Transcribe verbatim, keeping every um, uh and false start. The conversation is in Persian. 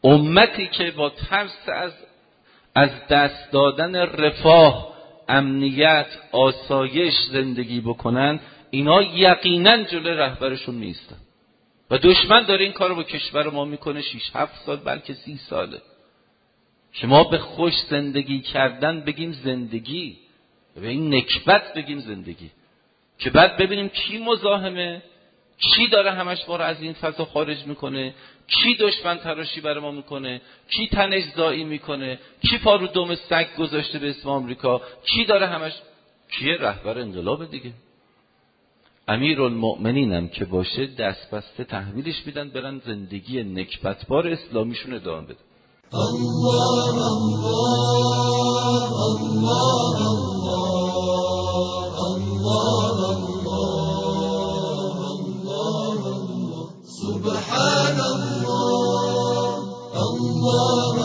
امتی که با ترس از از دست دادن رفاه، امنیت، آسایش زندگی بکنن، اینا یقینا جلوی رهبرشون نیستن و دشمن داره این کارو با کشور ما میکنه شش هفت سال بلکه سی ساله. شما به خوش زندگی کردن بگیم زندگی، به این نکبت بگیم زندگی، که بعد ببینیم کی مزاحمه، کی داره همش ما رو از این فضا خارج میکنه، کی دشمن تراشی برای ما میکنه، کی تنش زایی میکنه، کی پا رو دم سگ گذاشته به اسم آمریکا، کی داره همش، کیه؟ رهبر انقلاب دیگه. امیرالمؤمنینم که باشه دست بسته تحویلش میدن برن زندگی نکبتبار اسلامیشون ادامه بدن. الله الله الله الله الله الله سبحان الله الله